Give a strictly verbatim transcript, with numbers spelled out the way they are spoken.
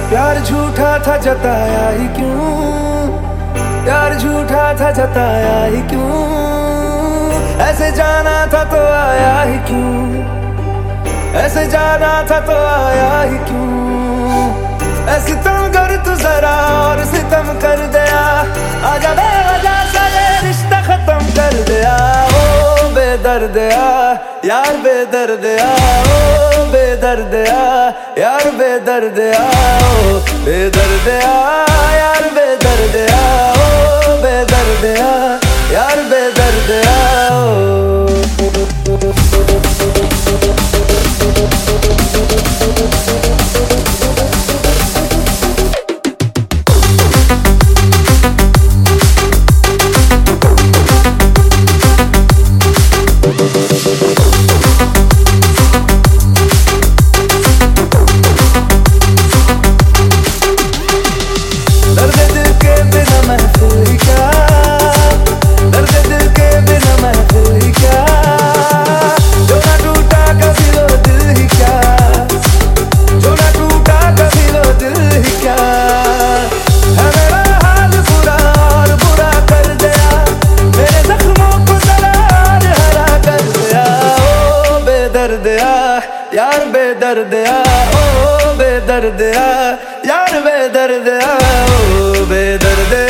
प्यार झूठा था जताया ही क्यों, प्यार झूठा था जताया ही क्यों, ऐसे जाना था तो आया ही क्यों, ऐसे जाना था तो आया ही क्यों। ऐसे तुम कर तू जरा और सितम कर दिया, आजा बेवजह सा ये रिश्ता खत्म कर दिया। ओ बेदर्दिया यार बेदर्दिया, ओ बेदर्दिया यार बेदर्दिया, ओ बेदर्दिया यार बेदर्दिया, ओ बेदर्दिया यार बेदर्दिया। बेदर्दिया यार बेदर्दिया, ओ बेदर्दिया यार बेदर्दिया, ओ बेदर्दिया।